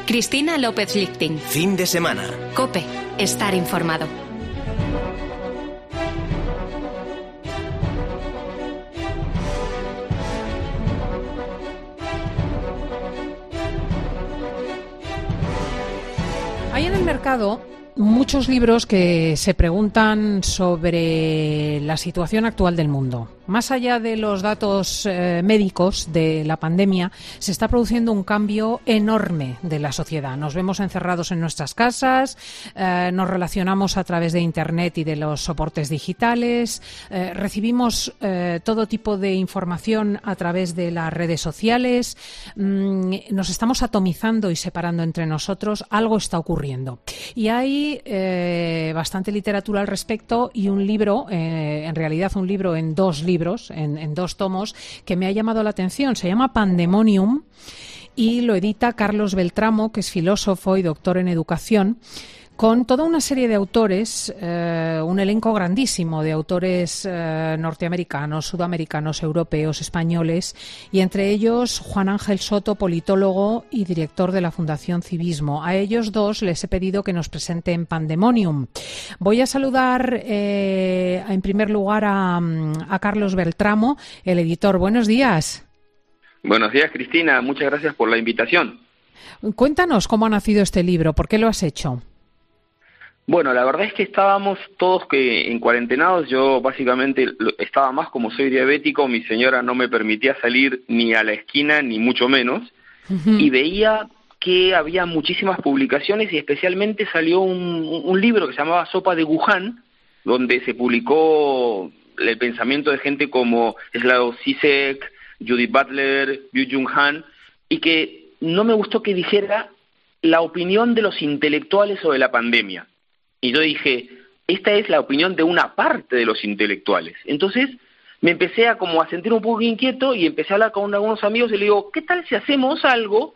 Cristina López Lichting. Fin de semana. COPE. Estar informado. Hay en el mercado muchos libros que se preguntan sobre la situación actual del mundo. Más allá de los datos médicos de la pandemia, se está produciendo un cambio enorme de la sociedad. Nos vemos encerrados en nuestras casas, nos relacionamos a través de Internet y de los soportes digitales, recibimos todo tipo de información a través de las redes sociales, nos estamos atomizando y separando entre nosotros. Algo está ocurriendo. Y hay bastante literatura al respecto y un libro, en realidad un libro en dos libros, en dos tomos, que me ha llamado la atención. Se llama Pandemonium y lo edita Carlos Beltramo, que es filósofo y doctor en educación, con toda una serie de autores, un elenco grandísimo de autores norteamericanos, sudamericanos, europeos, españoles, y entre ellos Juan Ángel Soto, politólogo y director de la Fundación Civismo. A ellos dos les he pedido que nos presenten Pandemonium. Voy a saludar en primer lugar a Carlos Beltramo, el editor. Buenos días. Buenos días, Cristina. Muchas gracias por la invitación. Cuéntanos cómo ha nacido este libro. ¿Por qué lo has hecho? Bueno, la verdad es que estábamos todos en cuarentenados. Yo básicamente estaba más, como soy diabético, mi señora no me permitía salir ni a la esquina, ni mucho menos, y veía que había muchísimas publicaciones y especialmente salió un libro que se llamaba Sopa de Wuhan, donde se publicó el pensamiento de gente como Slavoj Žižek, Judith Butler, Byung-Chul Han, y que no me gustó que dijera la opinión de los intelectuales sobre la pandemia. Y yo dije, esta es la opinión de una parte de los intelectuales. Entonces me empecé a sentir un poco inquieto y empecé a hablar con algunos amigos y le digo, ¿qué tal si hacemos algo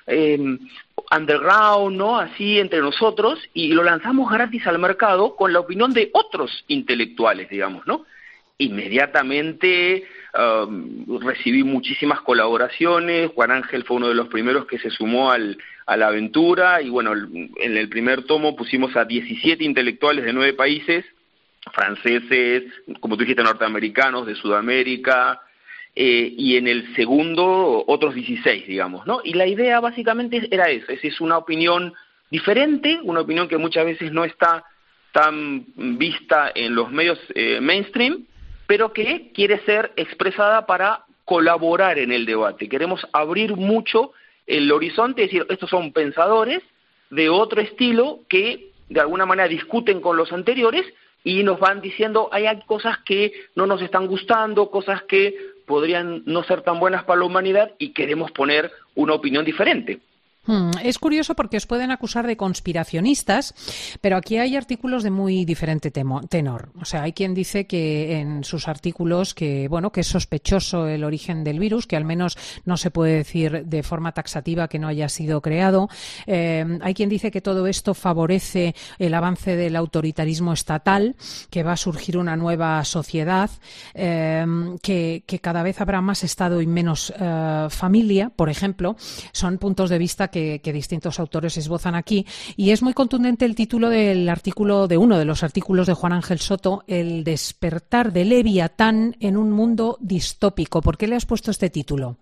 underground, ¿no? Así entre nosotros, y lo lanzamos gratis al mercado con la opinión de otros intelectuales, digamos, ¿no? Inmediatamente recibí muchísimas colaboraciones. Juan Ángel fue uno de los primeros que se sumó a la aventura, y bueno, en el primer tomo pusimos a 17 intelectuales de 9 países, franceses, como tú dijiste, norteamericanos, de Sudamérica, y en el segundo otros 16, digamos, ¿no? Y la idea básicamente era eso, es una opinión diferente, una opinión que muchas veces no está tan vista en los medios mainstream, pero que quiere ser expresada para colaborar en el debate. Queremos abrir mucho el horizonte, es decir, estos son pensadores de otro estilo que de alguna manera discuten con los anteriores y nos van diciendo hay cosas que no nos están gustando, cosas que podrían no ser tan buenas para la humanidad y queremos poner una opinión diferente. Es curioso porque os pueden acusar de conspiracionistas, pero aquí hay artículos de muy diferente tenor. O sea, hay quien dice que en sus artículos que es sospechoso el origen del virus, que al menos no se puede decir de forma taxativa que no haya sido creado. Hay quien dice que todo esto favorece el avance del autoritarismo estatal, que va a surgir una nueva sociedad, que cada vez habrá más Estado y menos familia, por ejemplo. Son puntos de vista que distintos autores esbozan aquí, y es muy contundente el título del artículo, de uno de los artículos de Juan Ángel Soto, El despertar de Leviatán en un mundo distópico. ¿Por qué le has puesto este título?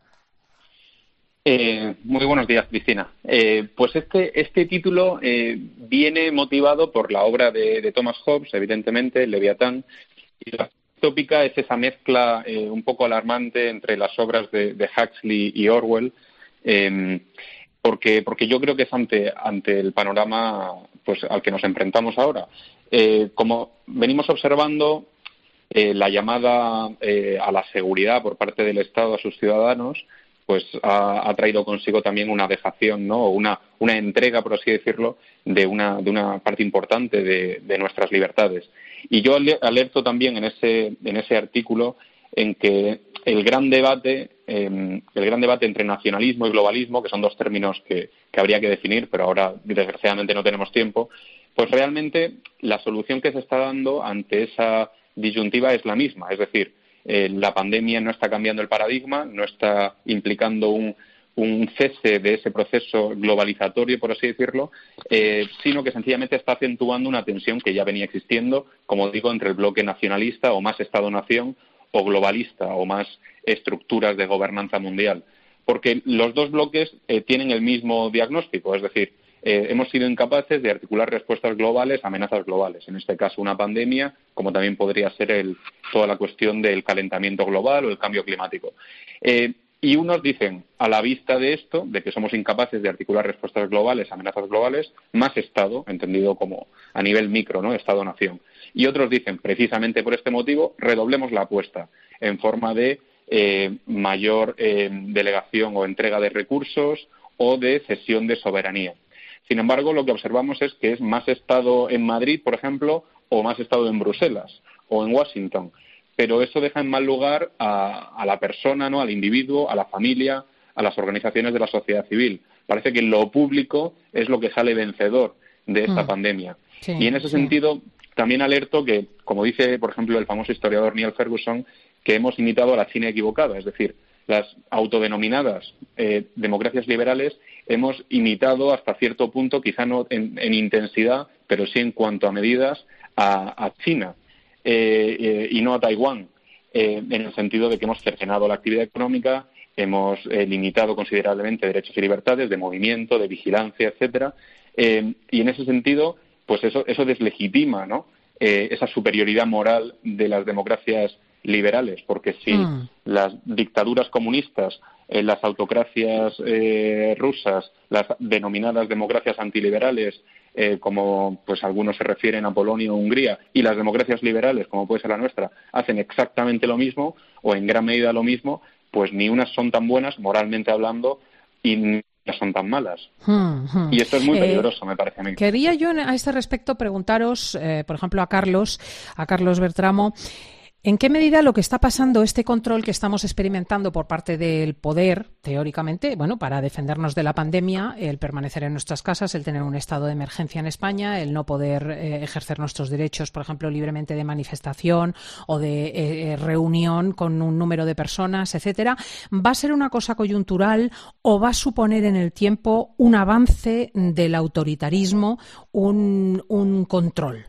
Muy buenos días, Cristina. Pues este título viene motivado por la obra de Thomas Hobbes, evidentemente, Leviatán, y la distópica es esa mezcla un poco alarmante entre las obras de Huxley y Orwell, porque yo creo que es ante el panorama pues al que nos enfrentamos ahora. Como venimos observando, la llamada a la seguridad por parte del Estado a sus ciudadanos pues ha traído consigo también una dejación, ¿no? Una entrega, por así decirlo, de una parte importante de nuestras libertades. Y yo alerto también en ese artículo en que el gran debate entre nacionalismo y globalismo, que son dos términos que habría que definir, pero ahora desgraciadamente no tenemos tiempo, pues realmente la solución que se está dando ante esa disyuntiva es la misma. Es decir, la pandemia no está cambiando el paradigma, no está implicando un cese de ese proceso globalizatorio, por así decirlo, sino que sencillamente está acentuando una tensión que ya venía existiendo, como digo, entre el bloque nacionalista o más Estado-nación o globalista o más estructuras de gobernanza mundial. Porque los dos bloques tienen el mismo diagnóstico, es decir, hemos sido incapaces de articular respuestas globales a amenazas globales, en este caso una pandemia, como también podría ser toda la cuestión del calentamiento global o el cambio climático. Y unos dicen, a la vista de esto, de que somos incapaces de articular respuestas globales a amenazas globales, más Estado, entendido como a nivel micro, ¿no? Estado-nación. Y otros dicen, precisamente por este motivo, redoblemos la apuesta en forma de mayor delegación o entrega de recursos o de cesión de soberanía. Sin embargo, lo que observamos es que es más Estado en Madrid, por ejemplo, o más Estado en Bruselas o en Washington. Pero eso deja en mal lugar a la persona, ¿no? Al individuo, a la familia, a las organizaciones de la sociedad civil. Parece que lo público es lo que sale vencedor de esta pandemia. Sí, y en ese sentido, también alerto que, como dice, por ejemplo, el famoso historiador Niall Ferguson, que hemos imitado a la China equivocada, es decir, las autodenominadas democracias liberales hemos imitado hasta cierto punto, quizá no en intensidad, pero sí en cuanto a medidas, a China y no a Taiwán, en el sentido de que hemos cercenado la actividad económica, hemos limitado considerablemente derechos y libertades de movimiento, de vigilancia, etcétera, y en ese sentido, pues eso deslegitima, ¿no? Esa superioridad moral de las democracias liberales, porque si las dictaduras comunistas, las autocracias rusas, las denominadas democracias antiliberales, como pues algunos se refieren a Polonia o Hungría, y las democracias liberales, como puede ser la nuestra, hacen exactamente lo mismo o en gran medida lo mismo, pues ni unas son tan buenas, moralmente hablando, y ni otras son tan malas. Y esto es muy peligroso, me parece a mí. Quería yo a este respecto preguntaros, por ejemplo, a Carlos Bertramo, ¿en qué medida lo que está pasando, este control que estamos experimentando por parte del poder, teóricamente, bueno, para defendernos de la pandemia, el permanecer en nuestras casas, el tener un estado de emergencia en España, el no poder ejercer nuestros derechos, por ejemplo, libremente de manifestación o de reunión con un número de personas, etcétera, va a ser una cosa coyuntural o va a suponer en el tiempo un avance del autoritarismo, un control?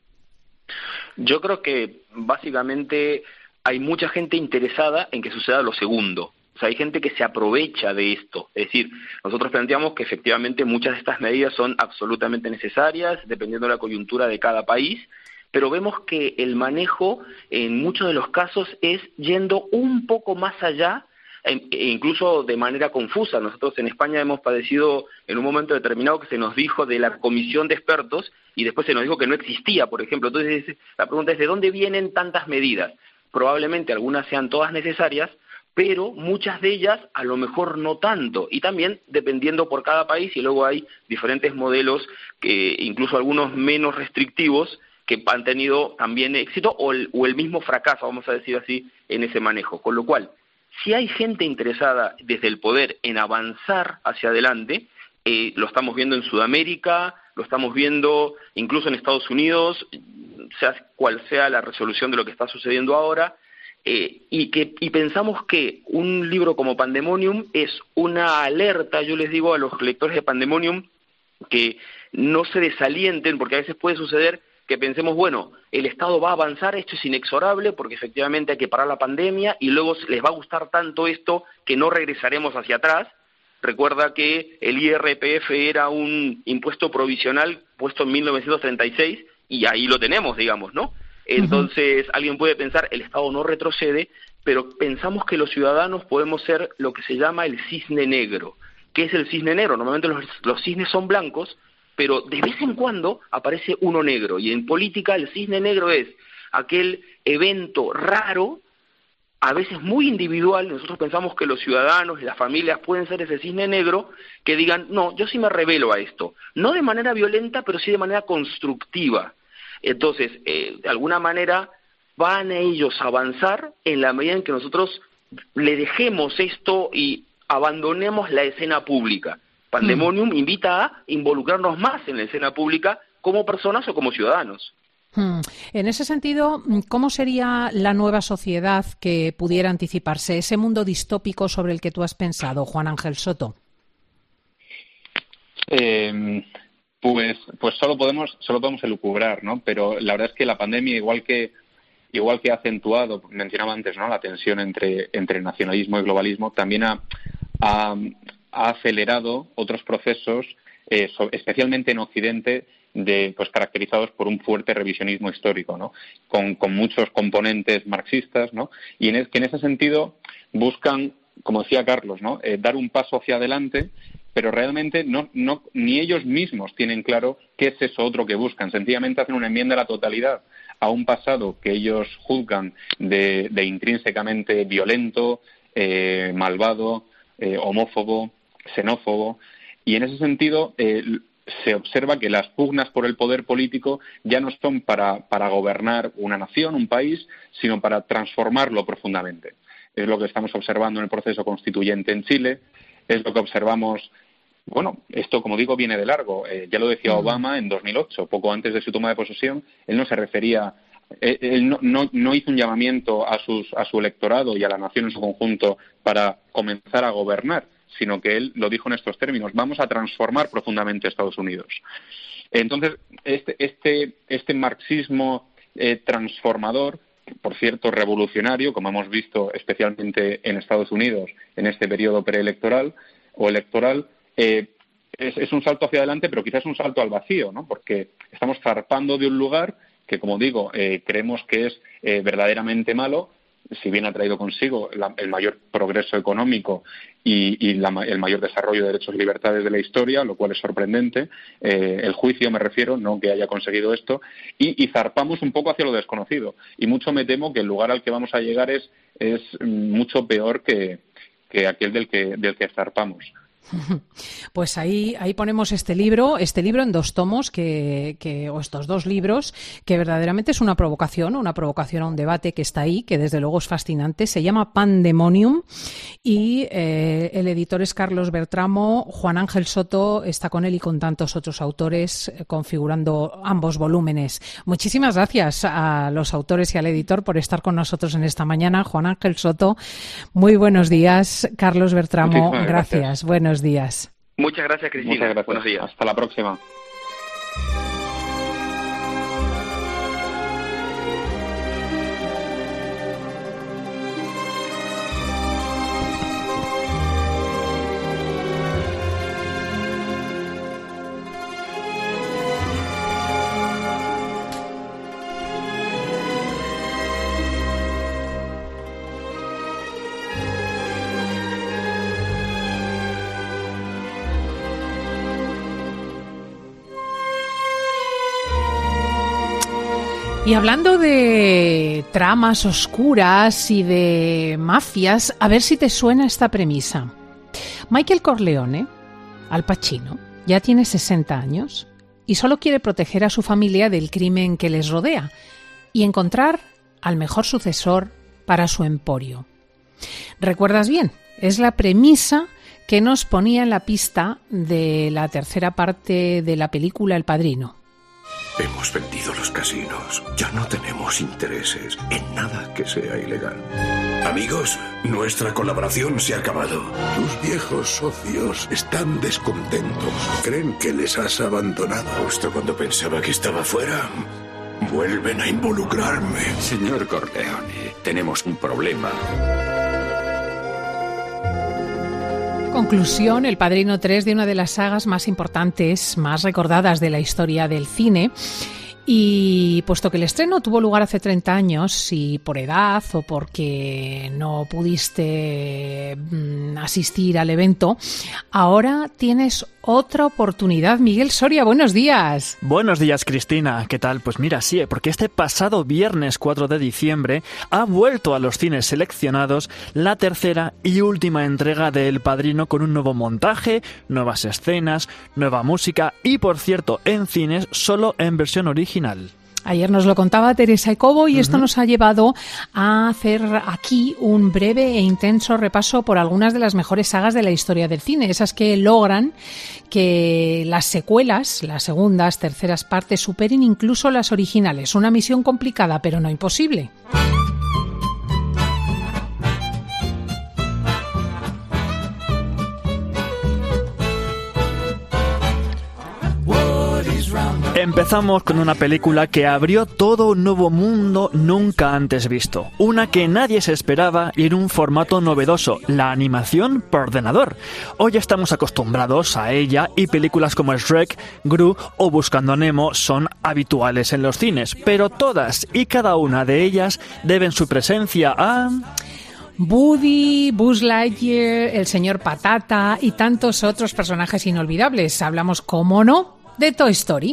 Yo creo que básicamente hay mucha gente interesada en que suceda lo segundo. O sea, hay gente que se aprovecha de esto. Es decir, nosotros planteamos que efectivamente muchas de estas medidas son absolutamente necesarias, dependiendo de la coyuntura de cada país, pero vemos que el manejo en muchos de los casos es yendo un poco más allá, e incluso de manera confusa. Nosotros en España hemos padecido en un momento determinado que se nos dijo de la comisión de expertos y después se nos dijo que no existía, por ejemplo. Entonces la pregunta es, ¿de dónde vienen tantas medidas? Probablemente algunas sean todas necesarias, pero muchas de ellas a lo mejor no tanto, y también dependiendo por cada país, y luego hay diferentes modelos, que incluso algunos menos restrictivos, que han tenido también éxito o el mismo fracaso, vamos a decir así, en ese manejo. Con lo cual, si hay gente interesada desde el poder en avanzar hacia adelante, lo estamos viendo en Sudamérica, lo estamos viendo incluso en Estados Unidos, sea cual sea la resolución de lo que está sucediendo ahora, y pensamos que un libro como Pandemonium es una alerta, yo les digo a los lectores de Pandemonium, que no se desalienten, porque a veces puede suceder que pensemos, bueno, el Estado va a avanzar, esto es inexorable porque efectivamente hay que parar la pandemia y luego les va a gustar tanto esto que no regresaremos hacia atrás. Recuerda que el IRPF era un impuesto provisional puesto en 1936 y ahí lo tenemos, digamos, ¿no? Entonces alguien puede pensar, el Estado no retrocede, pero pensamos que los ciudadanos podemos ser lo que se llama el cisne negro. ¿Qué es el cisne negro? Normalmente los cisnes son blancos, pero de vez en cuando aparece uno negro, y en política el cisne negro es aquel evento raro, a veces muy individual. Nosotros pensamos que los ciudadanos y las familias pueden ser ese cisne negro, que digan, no, yo sí me rebelo a esto, no de manera violenta, pero sí de manera constructiva. Entonces, de alguna manera, van ellos a avanzar en la medida en que nosotros le dejemos esto y abandonemos la escena pública. Pandemonium invita a involucrarnos más en la escena pública como personas o como ciudadanos. En ese sentido, ¿cómo sería la nueva sociedad que pudiera anticiparse, ese mundo distópico sobre el que tú has pensado, Juan Ángel Soto? Pues solo podemos elucubrar, ¿no? Pero la verdad es que la pandemia, igual que ha acentuado, mencionaba antes, ¿no?, la tensión entre nacionalismo y globalismo, también ha acelerado otros procesos, especialmente en Occidente, caracterizados por un fuerte revisionismo histórico, ¿no?, con muchos componentes marxistas, ¿no?, y que en ese sentido buscan, como decía Carlos, ¿no?, dar un paso hacia adelante, pero realmente ni ellos mismos tienen claro qué es eso otro que buscan. Sencillamente hacen una enmienda a la totalidad a un pasado que ellos juzgan de intrínsecamente violento, malvado, homófobo, xenófobo, y en ese sentido se observa que las pugnas por el poder político ya no son para gobernar una nación, un país, sino para transformarlo profundamente. Es lo que estamos observando en el proceso constituyente en Chile, es lo que observamos. Bueno, esto, como digo, viene de largo. Ya lo decía Obama en 2008, poco antes de su toma de posesión. Él no se refería, él no hizo un llamamiento a su electorado y a la nación en su conjunto para comenzar a gobernar, sino que él lo dijo en estos términos: vamos a transformar profundamente Estados Unidos. Entonces, este marxismo transformador, por cierto revolucionario, como hemos visto especialmente en Estados Unidos en este periodo preelectoral o electoral, es un salto hacia adelante, pero quizás un salto al vacío, ¿no? Porque estamos zarpando de un lugar que, como digo, creemos que es verdaderamente malo, si bien ha traído consigo el mayor progreso económico y el mayor desarrollo de derechos y libertades de la historia, lo cual es sorprendente. El juicio, me refiero, no que haya conseguido esto, y zarpamos un poco hacia lo desconocido. Y mucho me temo que el lugar al que vamos a llegar es mucho peor que aquel del que zarpamos. Pues ahí ponemos este libro en 2 tomos, o estos 2 libros, que verdaderamente es una provocación a un debate que está ahí, que desde luego es fascinante. Se llama Pandemonium y el editor es Carlos Bertramo. Juan Ángel Soto está con él y con tantos otros autores configurando ambos volúmenes. Muchísimas gracias a los autores y al editor por estar con nosotros en esta mañana. Juan Ángel Soto, muy buenos días. Carlos Bertramo, gracias. Buenos días. Muchas gracias, Cristina. Muchas gracias. Buenos días. Hasta la próxima. Y hablando de tramas oscuras y de mafias, a ver si te suena esta premisa. Michael Corleone, Al Pacino, ya tiene 60 años y solo quiere proteger a su familia del crimen que les rodea y encontrar al mejor sucesor para su emporio. ¿Recuerdas bien? Es la premisa que nos ponía en la pista de la tercera parte de la película El Padrino. Hemos vendido los casinos. Ya no tenemos intereses en nada que sea ilegal. Amigos, nuestra colaboración se ha acabado. Tus viejos socios están descontentos. Creen que les has abandonado. Justo cuando pensaba que estaba fuera, vuelven a involucrarme. Señor Corleone, tenemos un problema. Conclusión, El Padrino 3 de una de las sagas más importantes, más recordadas de la historia del cine. Y puesto que el estreno tuvo lugar hace 30 años y por edad o porque no pudiste asistir al evento, ahora tienes otra oportunidad. Miguel Soria, buenos días. Buenos días, Cristina. ¿Qué tal? Pues mira, sí, porque este pasado viernes 4 de diciembre ha vuelto a los cines seleccionados la tercera y última entrega de El Padrino, con un nuevo montaje, nuevas escenas, nueva música y, por cierto, en cines solo en versión original. Ayer nos lo contaba Teresa Ecobo y esto nos ha llevado a hacer aquí un breve e intenso repaso por algunas de las mejores sagas de la historia del cine, esas que logran que las secuelas, las segundas, terceras partes, superen incluso las originales. Una misión complicada, pero no imposible. Empezamos con una película que abrió todo un nuevo mundo nunca antes visto. Una que nadie se esperaba y en un formato novedoso, la animación por ordenador. Hoy estamos acostumbrados a ella y películas como Shrek, Gru o Buscando a Nemo son habituales en los cines, pero todas y cada una de ellas deben su presencia a... Woody, Buzz Lightyear, el señor Patata y tantos otros personajes inolvidables. Hablamos, cómo no, de Toy Story.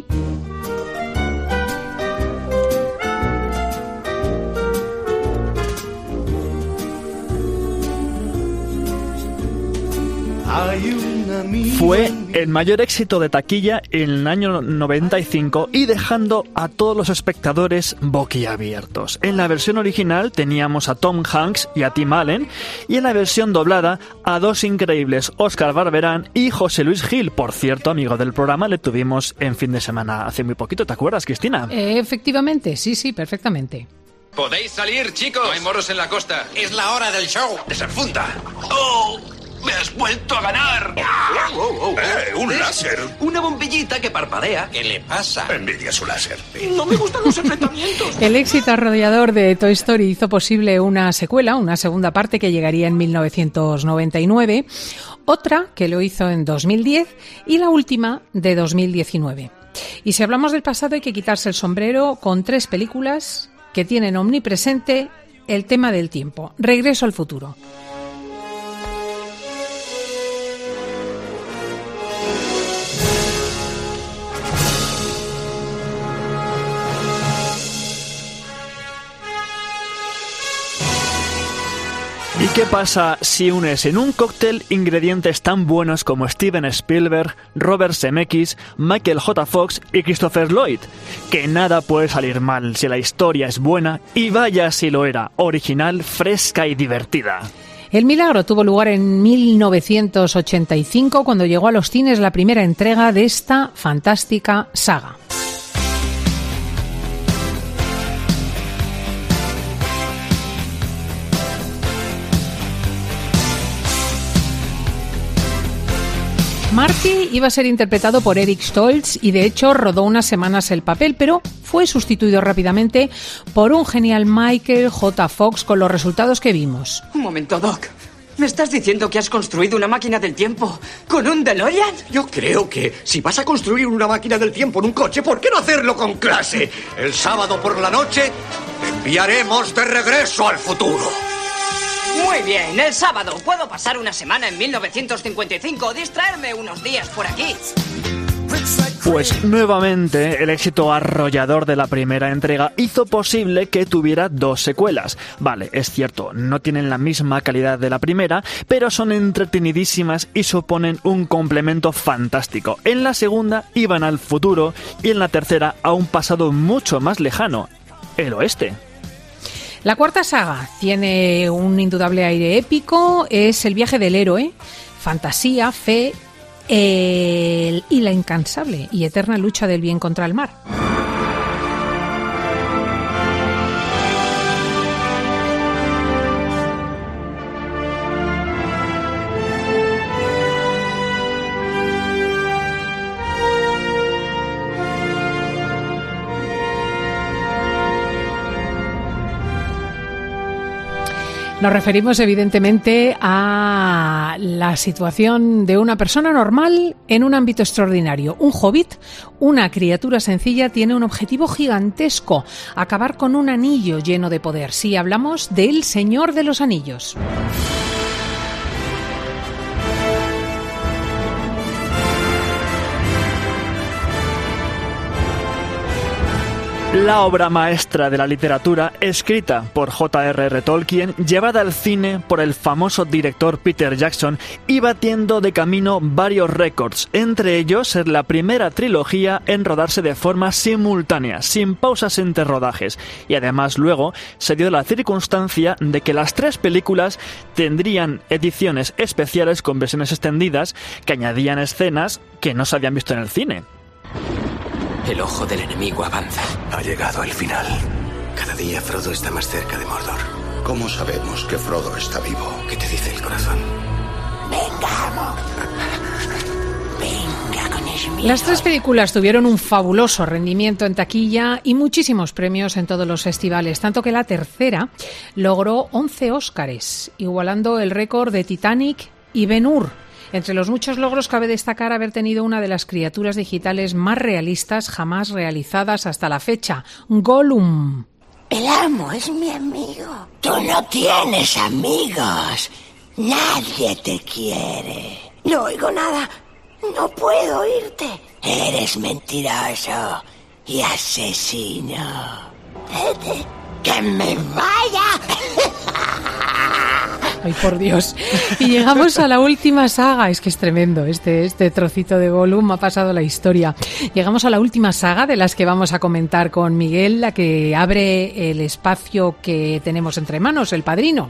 Fue el mayor éxito de taquilla en el año 95 y dejando a todos los espectadores boquiabiertos. En la versión original teníamos a Tom Hanks y a Tim Allen, y en la versión doblada a dos increíbles, Óscar Barberán y José Luis Gil. Por cierto, amigo del programa, le tuvimos en fin de semana hace muy poquito, ¿te acuerdas, Cristina? Efectivamente, sí, perfectamente. ¿Podéis salir, chicos? No hay moros en la costa. Es la hora del show. ¡Desenfunda! ¡Oh! ¡Me has vuelto a ganar! ¡Un láser! Una bombillita que parpadea. ¿Qué le pasa? Envidia su láser. No me gustan los enfrentamientos. El éxito arrollador de Toy Story hizo posible una secuela, una segunda parte que llegaría en 1999, otra que lo hizo en 2010 y la última de 2019. Y si hablamos del pasado hay que quitarse el sombrero con tres películas que tienen omnipresente el tema del tiempo. Regreso al futuro. ¿Y qué pasa si unes en un cóctel ingredientes tan buenos como Steven Spielberg, Robert Zemeckis, Michael J. Fox y Christopher Lloyd? Que nada puede salir mal si la historia es buena, y vaya si lo era, original, fresca y divertida. El milagro tuvo lugar en 1985 cuando llegó a los cines la primera entrega de esta fantástica saga. Marty iba a ser interpretado por Eric Stoltz y de hecho rodó unas semanas el papel, pero fue sustituido rápidamente por un genial Michael J. Fox con los resultados que vimos. Un momento, Doc. ¿Me estás diciendo que has construido una máquina del tiempo con un DeLorean? Yo creo que si vas a construir una máquina del tiempo en un coche, ¿por qué no hacerlo con clase? El sábado por la noche te enviaremos de regreso al futuro. Muy bien, el sábado puedo pasar una semana en 1955 o distraerme unos días por aquí. Pues nuevamente el éxito arrollador de la primera entrega hizo posible que tuviera dos secuelas. Vale, es cierto, no tienen la misma calidad de la primera, pero son entretenidísimas y suponen un complemento fantástico. En la segunda iban al futuro y en la tercera a un pasado mucho más lejano, el oeste. La cuarta saga tiene un indudable aire épico, es el viaje del héroe, fantasía, fe y la incansable y eterna lucha del bien contra el mal. Nos referimos evidentemente a la situación de una persona normal en un ámbito extraordinario. Un hobbit, una criatura sencilla, tiene un objetivo gigantesco: acabar con un anillo lleno de poder. Sí, hablamos del Señor de los Anillos. La obra maestra de la literatura, escrita por J.R.R. Tolkien, llevada al cine por el famoso director Peter Jackson y batiendo de camino varios récords, entre ellos ser la primera trilogía en rodarse de forma simultánea, sin pausas entre rodajes, y además luego se dio la circunstancia de que las 3 películas tendrían ediciones especiales con versiones extendidas que añadían escenas que no se habían visto en el cine. El ojo del enemigo avanza. Ha llegado el final. Cada día Frodo está más cerca de Mordor. ¿Cómo sabemos que Frodo está vivo? ¿Qué te dice el corazón? Vengamos. Venga con Esmir. Las 3 películas tuvieron un fabuloso rendimiento en taquilla y muchísimos premios en todos los festivales, tanto que la tercera logró 11 Óscares, igualando el récord de Titanic y Ben-Hur. Entre los muchos logros cabe destacar haber tenido una de las criaturas digitales más realistas jamás realizadas hasta la fecha, Gollum. El amo es mi amigo. Tú no tienes amigos. Nadie te quiere. No oigo nada. No puedo oírte. Eres mentiroso y asesino. Vete. ¡Que me vaya! Ay, por Dios. Y llegamos a la última saga. Es que es tremendo. Este trocito de Gollum ha pasado la historia. Llegamos a la última saga de las que vamos a comentar con Miguel, la que abre el espacio que tenemos entre manos, El Padrino.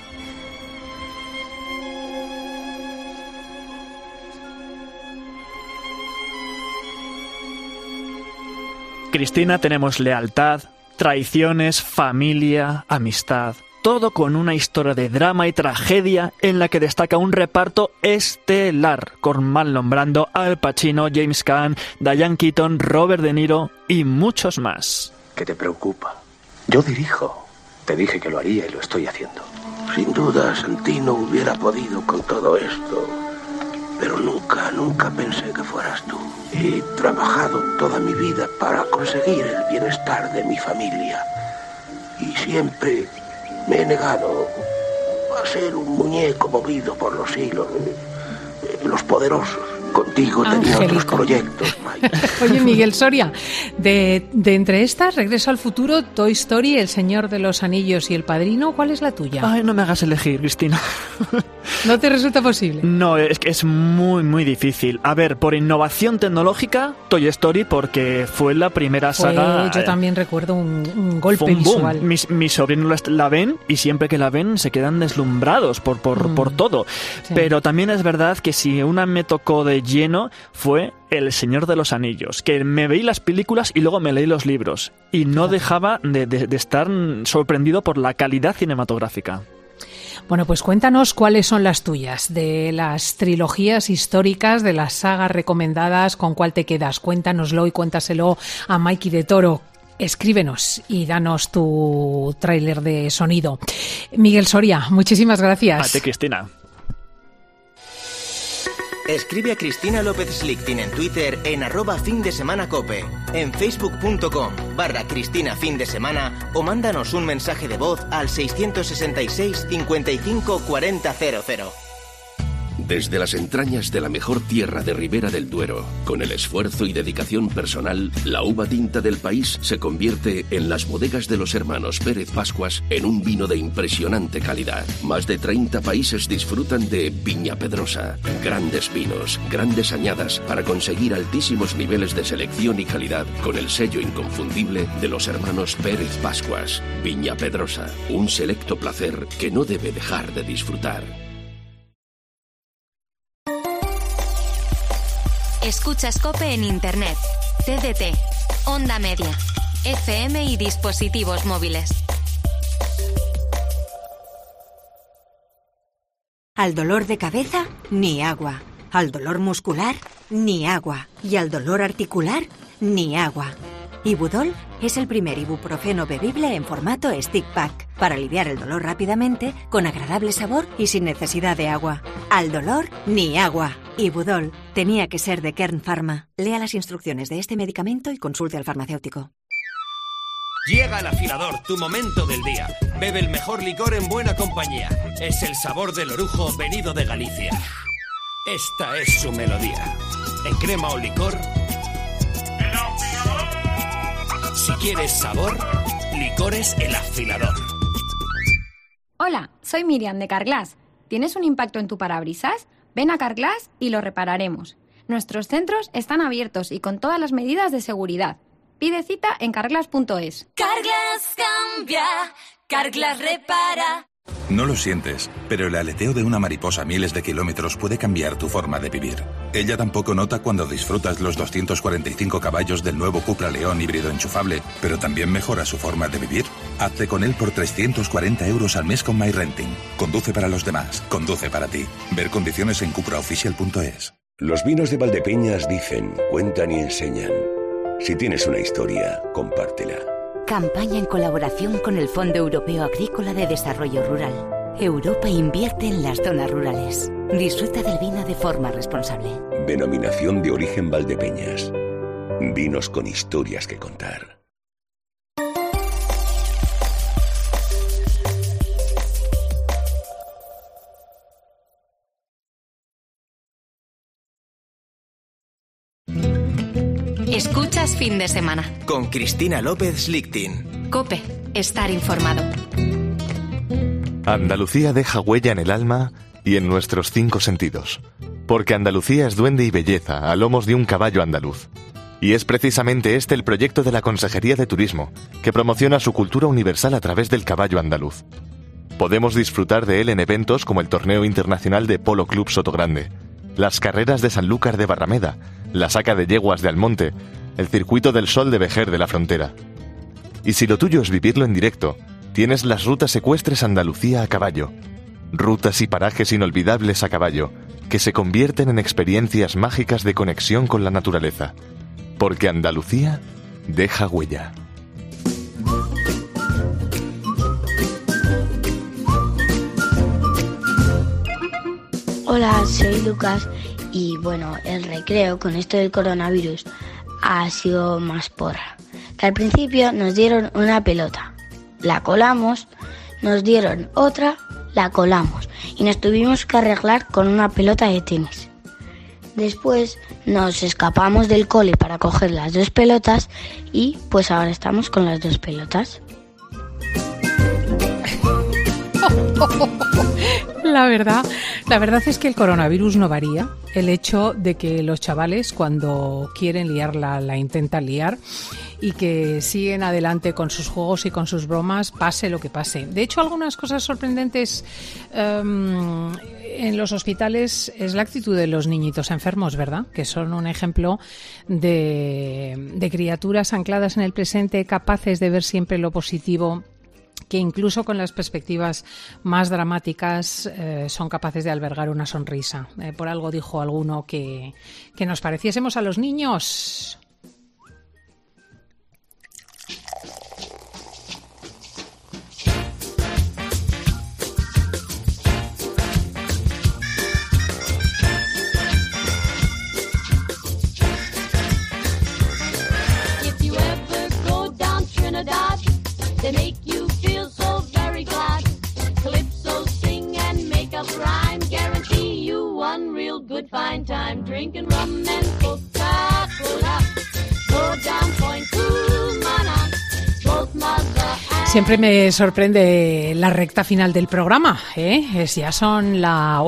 Cristina, tenemos lealtad, traiciones, familia, amistad, todo con una historia de drama y tragedia en la que destaca un reparto estelar, con mal nombrando Al Pacino, James Caan, Diane Keaton, Robert De Niro y muchos más. ¿Qué te preocupa? Yo dirijo. Te dije que lo haría y lo estoy haciendo. Sin duda, Santino hubiera podido con todo esto, pero nunca pensé que fueras tú. He trabajado toda mi vida para conseguir el bienestar de mi familia y siempre me he negado a ser un muñeco movido por los hilos, los poderosos. Contigo tenía otros proyectos, Mike. Oye, Miguel Soria, de entre estas, Regreso al Futuro, Toy Story, El Señor de los Anillos y El Padrino, ¿cuál es la tuya? Ay, no me hagas elegir, Cristina. ¿No te resulta posible? No, es que es muy, muy difícil. A ver, por innovación tecnológica, Toy Story, porque fue la primera saga... Yo también recuerdo un golpe fue un visual. Boom. Mis sobrinos la ven y siempre que la ven se quedan deslumbrados por todo. Sí. Pero también es verdad que si una me tocó de lleno fue El Señor de los Anillos, que me veí las películas y luego me leí los libros y no dejaba de estar sorprendido por la calidad cinematográfica. Bueno, pues cuéntanos cuáles son las tuyas, de las trilogías históricas, de las sagas recomendadas, ¿con cuál te quedas? Cuéntanoslo y cuéntaselo a Mikey de Toro. Escríbenos y danos tu tráiler de sonido. Miguel Soria, muchísimas gracias. A ti, Cristina. Escribe a Cristina López Slichting en Twitter en @findesemanacope, en facebook.com/Cristina Fin de Semana o mándanos un mensaje de voz al 666 55 40 00. Desde las entrañas de la mejor tierra de Ribera del Duero, con el esfuerzo y dedicación personal, la uva tinta del país se convierte en las bodegas de los hermanos Pérez Pascuas en un vino de impresionante calidad. Más de 30 países disfrutan de Viña Pedrosa. Grandes vinos, grandes añadas para conseguir altísimos niveles de selección y calidad con el sello inconfundible de los hermanos Pérez Pascuas. Viña Pedrosa, un selecto placer que no debe dejar de disfrutar. Escuchas COPE en Internet, TDT, Onda Media, FM y dispositivos móviles. Al dolor de cabeza, ni agua. Al dolor muscular, ni agua. Y al dolor articular, ni agua. Ibudol es el primer ibuprofeno bebible en formato stick pack para aliviar el dolor rápidamente, con agradable sabor y sin necesidad de agua. Al dolor, ni agua. Ibudol tenía que ser de Kern Pharma. Lea las instrucciones de este medicamento y consulte al farmacéutico. Llega el afilador, tu momento del día. Bebe el mejor licor en buena compañía. Es el sabor del orujo venido de Galicia. Esta es su melodía. En crema o licor... Si ¿Quieres sabor? Licores El Afilador. Hola, soy Miriam de Carglass. ¿Tienes un impacto en tu parabrisas? Ven a Carglass y lo repararemos. Nuestros centros están abiertos y con todas las medidas de seguridad. Pide cita en carglass.es. Carglass cambia, Carglass repara. No lo sientes, pero el aleteo de una mariposa a miles de kilómetros puede cambiar tu forma de vivir. Ella tampoco nota cuando disfrutas los 245 caballos del nuevo Cupra León híbrido enchufable, pero también mejora su forma de vivir. Hazte con él por 340 € al mes con MyRenting. Conduce para los demás, conduce para ti. Ver condiciones en cupraofficial.es. Los vinos de Valdepeñas dicen, cuentan y enseñan. Si tienes una historia, compártela. Campaña en colaboración con el Fondo Europeo Agrícola de Desarrollo Rural. Europa invierte en las zonas rurales. Disfruta del vino de forma responsable. Denominación de origen Valdepeñas. Vinos con historias que contar. Escuchas Fin de Semana. Con Cristina López Lichtin. COPE. Estar informado. Andalucía deja huella en el alma y en nuestros 5 sentidos. Porque Andalucía es duende y belleza a lomos de un caballo andaluz. Y es precisamente este el proyecto de la Consejería de Turismo, que promociona su cultura universal a través del caballo andaluz. Podemos disfrutar de él en eventos como el Torneo Internacional de Polo Club Sotogrande, las carreras de Sanlúcar de Barrameda, la saca de yeguas de Almonte, el circuito del Sol de Vejer de la Frontera. Y si lo tuyo es vivirlo en directo, tienes las rutas ecuestres Andalucía a caballo. Rutas y parajes inolvidables a caballo, que se convierten en experiencias mágicas de conexión con la naturaleza. Porque Andalucía deja huella. Hola, soy Lucas y bueno, el recreo con esto del coronavirus ha sido más porra. Que al principio nos dieron una pelota, la colamos, nos dieron otra, la colamos y nos tuvimos que arreglar con una pelota de tenis. Después nos escapamos del cole para coger las 2 pelotas y pues ahora estamos con las 2 pelotas. La verdad es que el coronavirus no varía. El hecho de que los chavales cuando quieren liarla la intentan liar y que siguen adelante con sus juegos y con sus bromas, pase lo que pase. De hecho, algunas cosas sorprendentes en los hospitales es la actitud de los niñitos enfermos, ¿verdad? Que son un ejemplo de criaturas ancladas en el presente, capaces de ver siempre lo positivo, que incluso con las perspectivas más dramáticas son capaces de albergar una sonrisa. Por algo dijo alguno que nos pareciésemos a los niños. If you ever go down Trinidad, they make you feel so very glad. Calypso sing and make up rhyme, guarantee you one real good fine time. Drinking rum and Coca-Cola, go down Point Cumana, both mother and... Siempre me sorprende la recta final del programa, ¿eh? Ya son la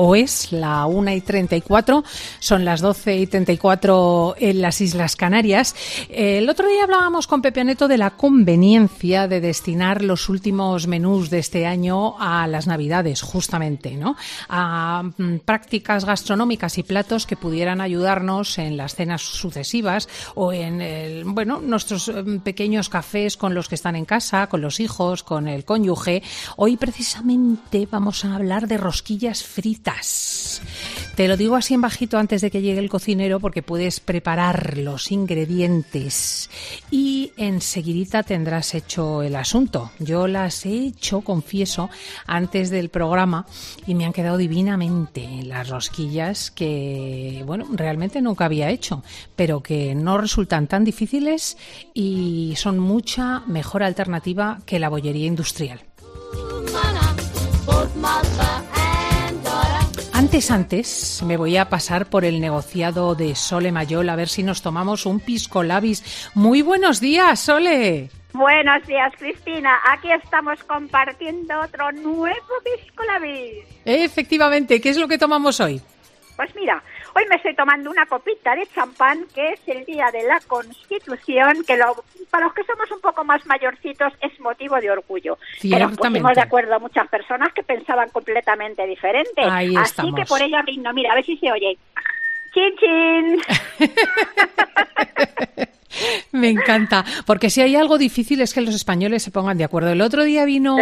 1:34, son las 12:34 en las Islas Canarias. El otro día hablábamos con Pepe Neto de la conveniencia de destinar los últimos menús de este año a las Navidades, justamente, ¿no? A prácticas gastronómicas y platos que pudieran ayudarnos en las cenas sucesivas o en nuestros pequeños cafés con los que están en casa, con los hijos, con el cónyuge. Hoy precisamente vamos a hablar de rosquillas fritas. Te lo digo así en bajito antes de que llegue el cocinero porque puedes preparar los ingredientes y enseguidita tendrás hecho el asunto. Yo las he hecho, confieso, antes del programa y me han quedado divinamente las rosquillas que, realmente nunca había hecho, pero que no resultan tan difíciles y son mucha mejor alternativa que la bollería industrial. Antes me voy a pasar por el negociado de Sole Mayol a ver si nos tomamos un pisco labis. Muy buenos días, Sole. Buenos días, Cristina. Aquí estamos compartiendo otro nuevo Pisco Labis. Efectivamente, ¿qué es lo que tomamos hoy? Pues mira, hoy me estoy tomando una copita de champán, que es el Día de la Constitución, que para los que somos un poco más mayorcitos es motivo de orgullo. Pero nos pusimos de acuerdo a muchas personas que pensaban completamente diferente. Ahí Así estamos. que por ella brindo. Mira, a ver si se oye. ¡Chin, chin! Me encanta, porque si hay algo difícil es que los españoles se pongan de acuerdo. El otro día vino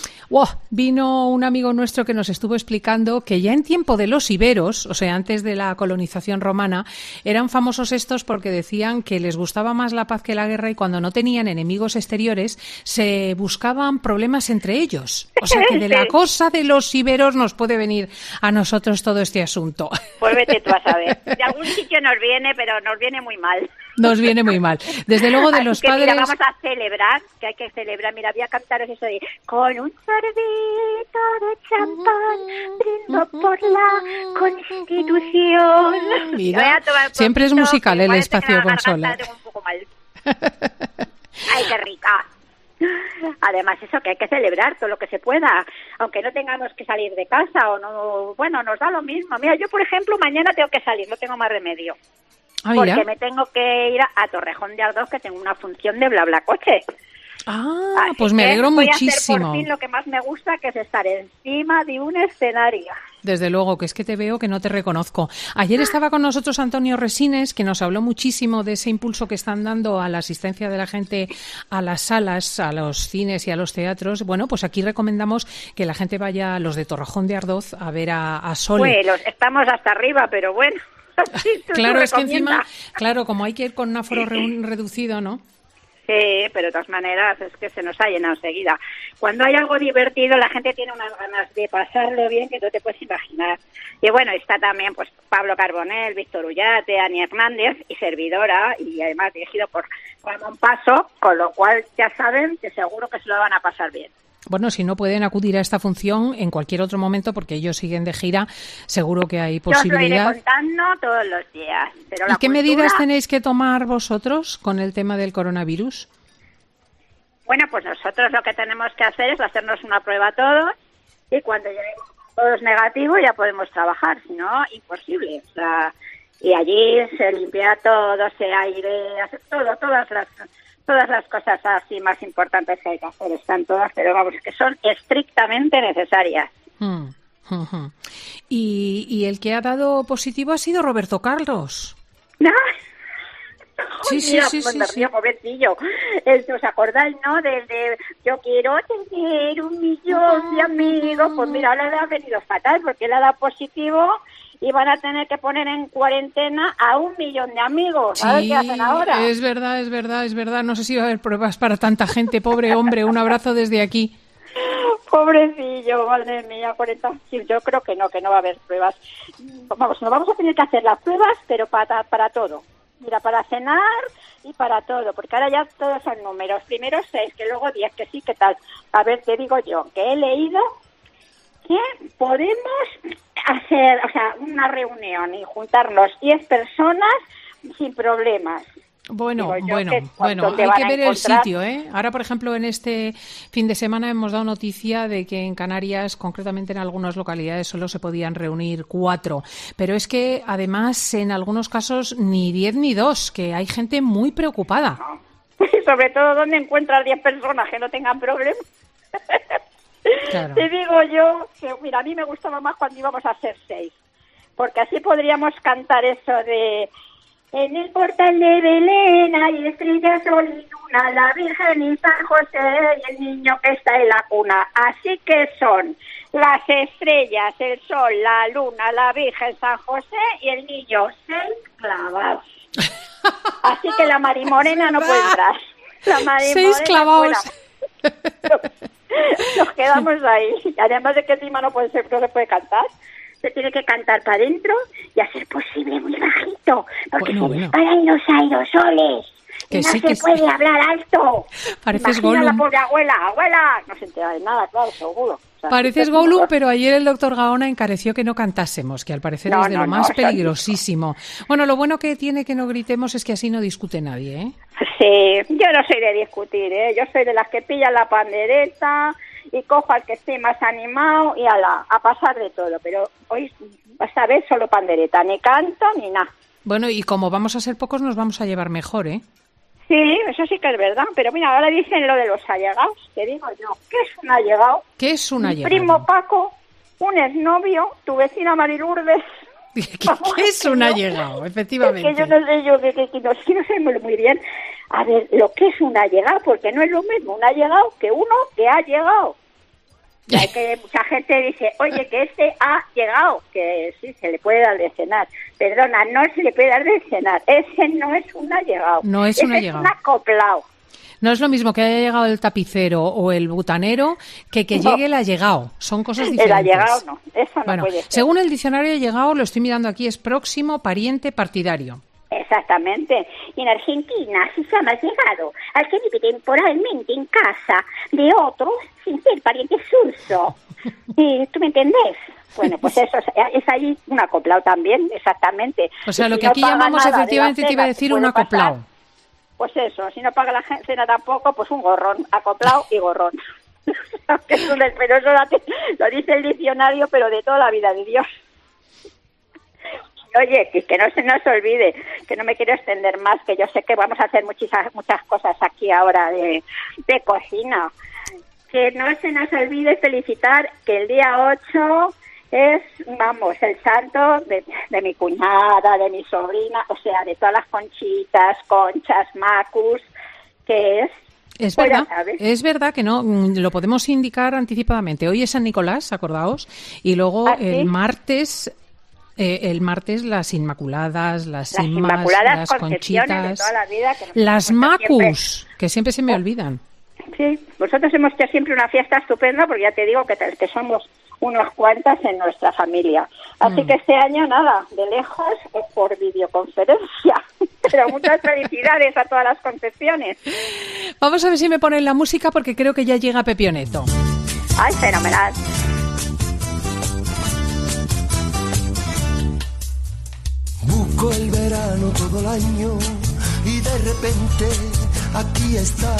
un amigo nuestro que nos estuvo explicando que ya en tiempo de los iberos, o sea, antes de la colonización romana, eran famosos estos porque decían que les gustaba más la paz que la guerra y cuando no tenían enemigos exteriores se buscaban problemas entre ellos. O sea, que de la cosa de los iberos nos puede venir a nosotros todo este asunto. Pues vete tú a saber. De algún sitio nos viene, pero nos viene muy mal. Nos viene muy mal. Desde luego de los padres... Mira, vamos a celebrar, que hay que celebrar. Mira, voy a cantaros eso de con un sorbito de champán brindo por la Constitución. Mira, siempre es musical el espacio consola. Un poco mal. Ay, qué rica. Además, eso que hay que celebrar todo lo que se pueda, aunque no tengamos que salir de casa o no, bueno, nos da lo mismo. Mira, yo por ejemplo mañana tengo que salir, no tengo más remedio. Porque me tengo que ir a Torrejón de Ardoz, que tengo una función de BlaBlaCoche. Ah, pues me alegro muchísimo. Voy a hacer por fin lo que más me gusta, que es estar encima de un escenario. Desde luego, que es que te veo que no te reconozco. Ayer estaba con nosotros Antonio Resines, que nos habló muchísimo de ese impulso que están dando a la asistencia de la gente a las salas, a los cines y a los teatros. Bueno, pues aquí recomendamos que la gente vaya a los de Torrejón de Ardoz a ver a Sole. Bueno, estamos hasta arriba, pero bueno. Sí, claro, es que encima, claro, como hay que ir con un aforo reducido, ¿no? Sí, pero de todas maneras es que se nos ha llenado enseguida. Cuando hay algo divertido, la gente tiene unas ganas de pasarlo bien que no te puedes imaginar. Y bueno, está también pues Pablo Carbonell, Víctor Ullate, Ani Hernández y servidora, y además dirigido por Ramón Paso, con lo cual ya saben que seguro que se lo van a pasar bien. Bueno, si no pueden acudir a esta función en cualquier otro momento, porque ellos siguen de gira, seguro que hay posibilidad. Yo os lo iré contando todos los días. Pero ¿Y qué medidas tenéis que tomar vosotros con el tema del coronavirus? Bueno, pues nosotros lo que tenemos que hacer es hacernos una prueba todos y cuando lleguemos todos negativos ya podemos trabajar, si no, imposible. O sea, y allí se limpia todo, se aire, hace todo, todas las cosas así más importantes que hay que hacer están todas, pero vamos, que son estrictamente necesarias. Y el que ha dado positivo ha sido Roberto Carlos. ¿No? Sí, pobrecillo. ¿Os acordáis, no? De yo quiero tener 1 millón de amigos. Pues mira, ahora le ha venido fatal porque le ha dado positivo y van a tener que poner en cuarentena a 1 millón de amigos. A ver qué hacen ahora. Es verdad. No sé si va a haber pruebas para tanta gente. Pobre hombre, un abrazo desde aquí. Pobrecillo, madre mía, 40. Sí, yo creo que no va a haber pruebas. Vamos, nos vamos a tener que hacer las pruebas, pero para todo. Mira, para cenar y para todo, porque ahora ya todos son números. Primero 6, que luego 10, que sí, que tal. A ver, te digo yo, que he leído que podemos hacer, o sea, una reunión y juntarnos 10 personas sin problemas. Bueno, hay que ver el sitio, ¿eh? Ahora, por ejemplo, en este fin de semana hemos dado noticia de que en Canarias, concretamente en algunas localidades, solo se podían reunir 4. Pero es que, además, en algunos casos, ni 10 ni 2, que hay gente muy preocupada. Sobre todo, ¿dónde encuentras 10 personas que no tengan problemas? Claro. Te digo yo que, mira, a mí me gustaba más cuando íbamos a ser 6, porque así podríamos cantar eso de... En el portal de Belén hay estrellas, sol y luna, la Virgen y San José y el niño que está en la cuna. Así que son las estrellas, el sol, la luna, la Virgen, San José y el niño 6 clavados. Así que la Marimorena no puede entrar. La Marimorena 6 clavados. Nos quedamos ahí. Y además de que encima no se puede cantar. Se tiene que cantar para adentro y a ser posible muy bajito, porque se disparan los aerosoles. Que no se puede hablar alto. Pareces Gollum. Gollum. La pobre abuela, no se entera de nada, claro, seguro. O sea, Pareces Gollum, pero ayer el doctor Gaona encareció que no cantásemos, que al parecer es de lo más peligrosísimo. Bueno, lo bueno que tiene que no gritemos es que así no discute nadie, ¿eh? Sí, yo no soy de discutir, ¿eh? Yo soy de las que pillan la pandereta y cojo al que esté más animado y a pasar de todo. Pero hoy vas a ver solo pandereta, ni canto ni nada. Bueno, y como vamos a ser pocos, nos vamos a llevar mejor, ¿eh? Sí, eso sí que es verdad. Pero mira, ahora dicen lo de los allegados. Te digo yo, ¿qué es un allegado? ¿Qué es un allegado? Mi primo Paco, un exnovio, tu vecina Marilurdes. ¿Qué es un allegado? Efectivamente. Es que yo no sé, no sé muy bien. A ver, lo que es un allegado, porque no es lo mismo un allegado que uno que ha llegado. Hay que mucha gente dice, oye, que este ha llegado, que sí, se le puede dar de cenar. Perdona, no se le puede dar de cenar. Ese no es un allegado. No es un allegado. Es un acoplado. No es lo mismo que haya llegado el tapicero o el butanero que llegue el allegado. Son cosas diferentes. El allegado no, eso no puede ser. Según el diccionario allegado, lo estoy mirando aquí, es próximo, pariente, partidario. Exactamente. Y en Argentina se llama allegado al que vive temporalmente en casa de otros sin ser pariente suyo. ¿Tú me entendés? Bueno, pues eso es ahí un acoplado también, exactamente. O sea, lo que aquí llamamos efectivamente, te iba a decir un acoplado. Pues eso, si no paga la cena tampoco, pues un gorrón, acoplado y gorrón. Pero eso lo dice el diccionario, pero de toda la vida de Dios. Oye, que no se nos olvide, que no me quiero extender más, que yo sé que vamos a hacer muchas cosas aquí ahora de cocina. Que no se nos olvide felicitar que el día 8 es, vamos, el santo de mi cuñada, de mi sobrina, o sea, de todas las conchitas, conchas, macus, que es... Es verdad que no, lo podemos indicar anticipadamente. Hoy es San Nicolás, acordaos, y luego el martes las Inmaculadas, las Inmaculadas, las Conchitas, de toda la vida, las Macus, que siempre se me olvidan. Sí, nosotros hemos hecho siempre una fiesta estupenda, porque ya te digo que somos unos cuantas en nuestra familia. Así que este año, nada, de lejos o por videoconferencia. Pero muchas felicidades a todas las confesiones. Vamos a ver si me ponen la música, porque creo que ya llega Pepioneto. ¡Ay, fenomenal! Busco el verano todo el año y de repente aquí está.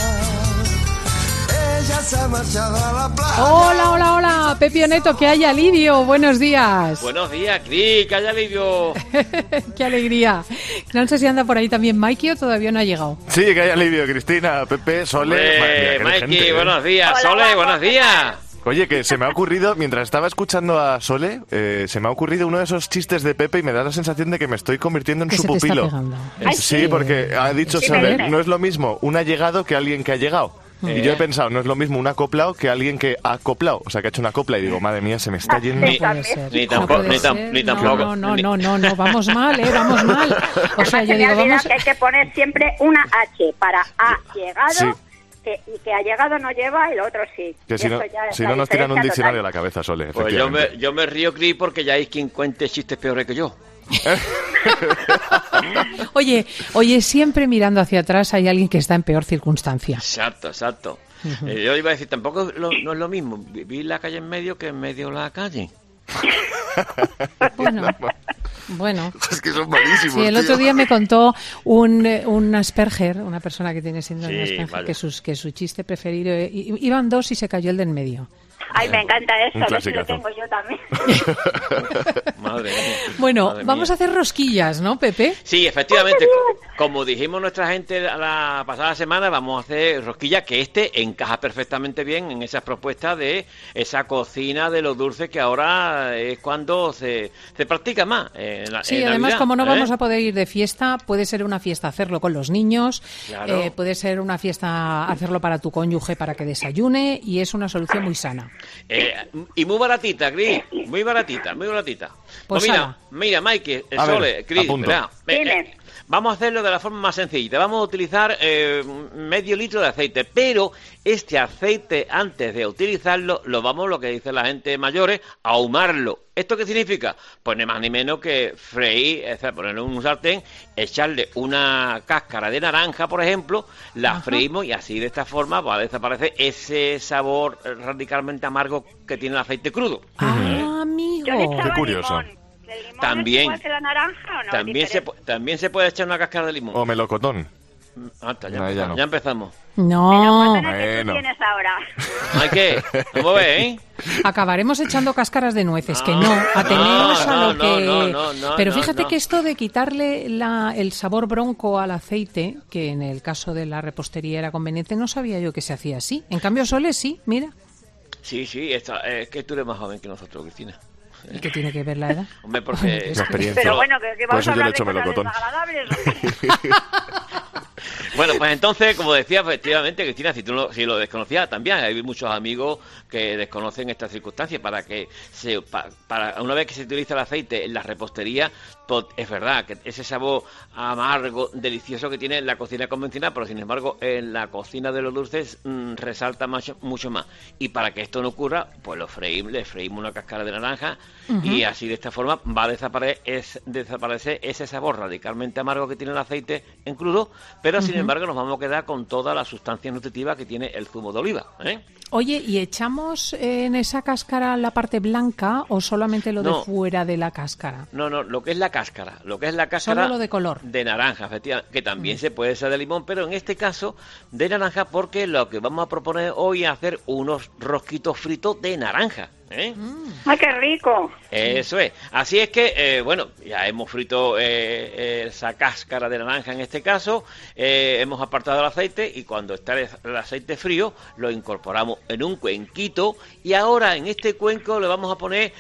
Ella se ha marchado a la playa. Hola, Pepioneto, que haya alivio. Buenos días. Buenos días, Cris, que haya alivio. Qué alegría. No sé si anda por ahí también Mikey o todavía no ha llegado. Sí, que haya alivio, Cristina, Pepe, Sole. Mikey, buenos días. Hola, Sole, buenos días. Oye, que se me ha ocurrido, mientras estaba escuchando a Sole, se me ha ocurrido uno de esos chistes de Pepe y me da la sensación de que me estoy convirtiendo en su pupilo. Sí, porque ha dicho Sole, no es lo mismo un allegado que alguien que ha llegado. Y yo he pensado, no es lo mismo un acoplado que alguien que ha acoplado, o sea, que ha hecho una copla y digo, madre mía, se me está yendo. Ni tampoco. No, vamos mal, vamos mal. O sea, yo digo, vamos... que hay que poner siempre una H para ha llegado. Sí. Y que ha llegado no lleva y lo otro sí. Que si no nos tiran un diccionario a la cabeza, Sole. Pues yo me río, Cris, porque ya hay quien cuente chistes peores que yo. Oye, siempre mirando hacia atrás hay alguien que está en peor circunstancia. Exacto. Yo iba a decir, tampoco no es lo mismo vivir la calle en medio que en medio la calle. Bueno, es que son malísimos. Sí, el otro día me contó un Asperger, una persona que tiene síndrome de Asperger, vale, que su chiste preferido iban dos y se cayó el del medio. Ay, me encanta eso, lo tengo yo también. Madre mía. Bueno, madre vamos mía. a hacer rosquillas, ¿no, Pepe? Sí, efectivamente. Como dijimos nuestra gente la pasada semana, vamos a hacer rosquillas, que encaja perfectamente bien en esas propuestas de esa cocina de los dulces que ahora es cuando se practica más. Sí, además, Navidad, como no vamos a poder ir de fiesta, puede ser una fiesta hacerlo con los niños, claro. Puede ser una fiesta hacerlo para tu cónyuge para que desayune, y es una solución muy sana. Y muy baratita, Cris, muy baratita. Pues mira, Mikey, Sole, Cris, vamos a hacerlo de la forma más sencilla. Vamos a utilizar medio litro de aceite, pero este aceite, antes de utilizarlo, lo que dice la gente mayores, ahumarlo. ¿Esto qué significa? Pues ni más ni menos que freír, ponerlo en un sartén, echarle una cáscara de naranja, por ejemplo, la freímos y así de esta forma va a desaparecer ese sabor radicalmente amargo que tiene el aceite crudo. Amigo. Qué curioso. También, ¿Es igual que la naranja o no? también se puede echar una cáscara de limón. O melocotón. Ya empezamos. No. ¿Cuántas que tú tienes ahora? Hay que, vamos a ver, ¿eh? Acabaremos echando cáscaras de nueces, que no, ateneos a lo que... Pero fíjate que esto de quitarle el sabor bronco al aceite, que en el caso de la repostería era conveniente, no sabía yo que se hacía así. En cambio, Sole, sí, mira. Sí, es que tú eres más joven que nosotros, Cristina. ¿Y qué tiene que ver la edad? Hombre, porque... La experiencia. Pero bueno, que vamos a hablar de cosas desagradables. Bueno, pues entonces, como decía, efectivamente, Cristina, si lo desconocías también, hay muchos amigos que desconocen estas circunstancias para una vez que se utiliza el aceite en la repostería, pues es verdad que ese sabor amargo, delicioso que tiene en la cocina convencional, pero sin embargo en la cocina de los dulces resalta mucho más. Y para que esto no ocurra, pues le freímos una cáscara de naranja y así de esta forma va a desaparecer ese sabor radicalmente amargo que tiene el aceite en crudo, pero sin embargo nos vamos a quedar con toda la sustancia nutritiva que tiene el zumo de oliva, ¿eh? Oye, ¿y echamos en esa cáscara la parte blanca o solamente lo de fuera de la cáscara? No, lo que es la cáscara. Solo lo de color. De naranja, efectivamente, que también se puede ser de limón, pero en este caso de naranja, porque lo que vamos a proponer hoy es hacer unos rosquitos fritos de naranja. ¡Ay, qué rico! Eso es. Así es que, ya hemos frito esa cáscara de naranja en este caso, hemos apartado el aceite y cuando está el aceite frío lo incorporamos en un cuenquito y ahora en este cuenco le vamos a poner,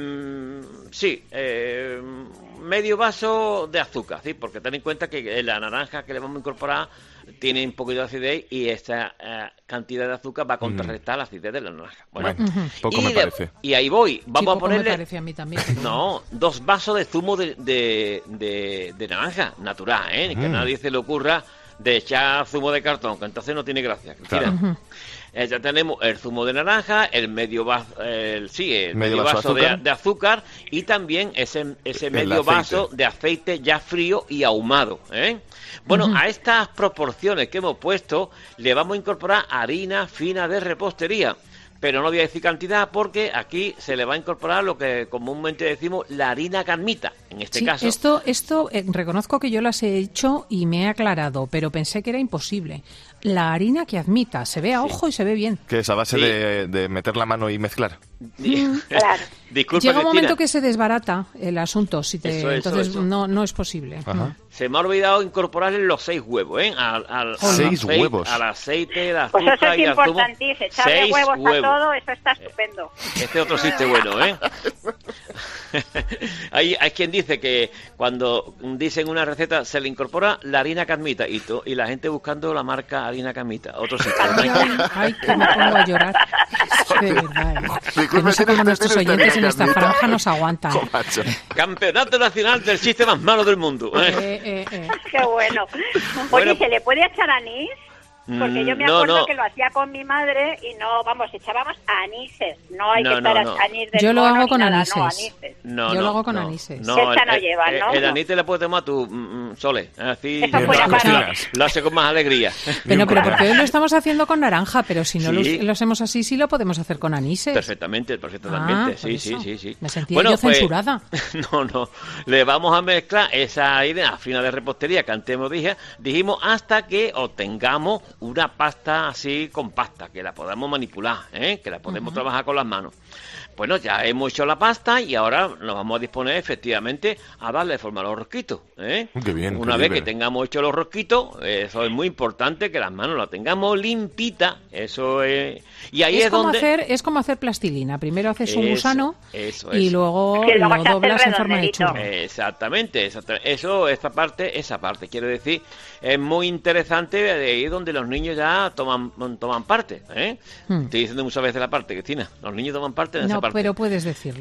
medio vaso de azúcar, ¿sí? Porque ten en cuenta que la naranja que le vamos a incorporar tiene un poquito de acidez y esta cantidad de azúcar va a contrarrestar la acidez de la naranja. Bueno, poco me parece. Y ahí voy. Vamos a ponerle... me parece a mí también. No, 2 vasos de zumo de naranja natural, ¿eh? Que a nadie se le ocurra de echar zumo de cartón, que entonces no tiene gracia. Claro. Ya tenemos el zumo de naranja, el medio vaso, medio vaso de azúcar y también ese medio vaso de aceite ya frío y ahumado, ¿eh? Bueno, a estas proporciones que hemos puesto le vamos a incorporar harina fina de repostería. Pero no voy a decir cantidad porque aquí se le va a incorporar lo que comúnmente decimos la harina carmita, en este caso. Esto reconozco que yo las he hecho y me he aclarado, pero pensé que era imposible. La harina que admita, se ve a ojo y se ve bien. Que es a base de meter la mano y mezclar. Claro. Disculpa, llega un momento Cristina, que se desbarata el asunto, entonces no es posible. Se me ha olvidado incorporarle los 6 huevos, ¿eh? 6 huevos. Al aceite, al pues azúcar eso es y al zumo. importantísimo, echarle huevos a todo, eso está estupendo. Este otro chiste bueno, ¿eh? Hay quien dice que cuando dicen una receta se le incorpora la harina carmita y la gente buscando la marca harina carmita. Otro chiste. Ay, que me pongo a llorar. De verdad, que no sé cómo nuestros oyentes en esta franja nos aguantan. Campeonato nacional del chiste más malo del mundo. Qué bueno. Oye, ¿se le puede echar anís? Porque yo me acuerdo que lo hacía con mi madre y echábamos anises. No hay que echar anís del Yo lo hago con nada, anises. Yo lo hago con anises. Esta no lleva, ¿no? El anís te le puedes tomar tú, Sole. Así lo hace con más alegría. Pero porque hoy lo estamos haciendo con naranja, pero si no lo hacemos así, sí lo podemos hacer con anises. Perfectamente. Sí. Me sentía yo censurada. No. Le vamos a mezclar esa idea fina de repostería que antes dijimos hasta que obtengamos una pasta así compacta, que la podamos manipular, que la podemos trabajar con las manos. Bueno, ya hemos hecho la pasta y ahora nos vamos a disponer efectivamente a darle forma a los rosquitos. Qué bien, una vez que tengamos hecho los rosquitos, eso es muy importante, que las manos las tengamos limpitas, eso es... Y ahí es donde... Es como hacer plastilina, primero haces un gusano y luego lo doblas en forma de churro. Exactamente. Esa parte, quiero decir, es muy interesante, de ahí donde los niños ya toman parte, Estoy diciendo muchas veces la parte, Cristina, los niños toman parte en esa parte. Pero puedes decirlo.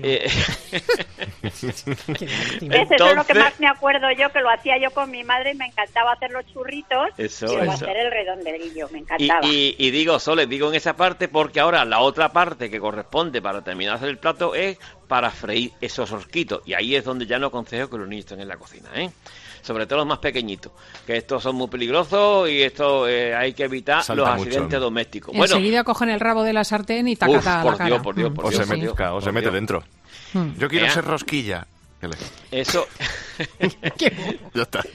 Eso es lo que más me acuerdo yo, que lo hacía yo con mi madre y me encantaba hacer los churritos y hacer el redondelillo, me encantaba. Y digo en esa parte porque ahora la otra parte que corresponde para terminar de hacer el plato es para freír esos rosquitos y ahí es donde ya no aconsejo que los niños estén en la cocina, sobre todo los más pequeñitos, que estos son muy peligrosos y esto hay que evitar los accidentes domésticos. Enseguida cogen el rabo de la sartén y tacata a la cara. Por Dios. O se mete dentro. Yo quiero ser rosquilla. Eso... Ya está.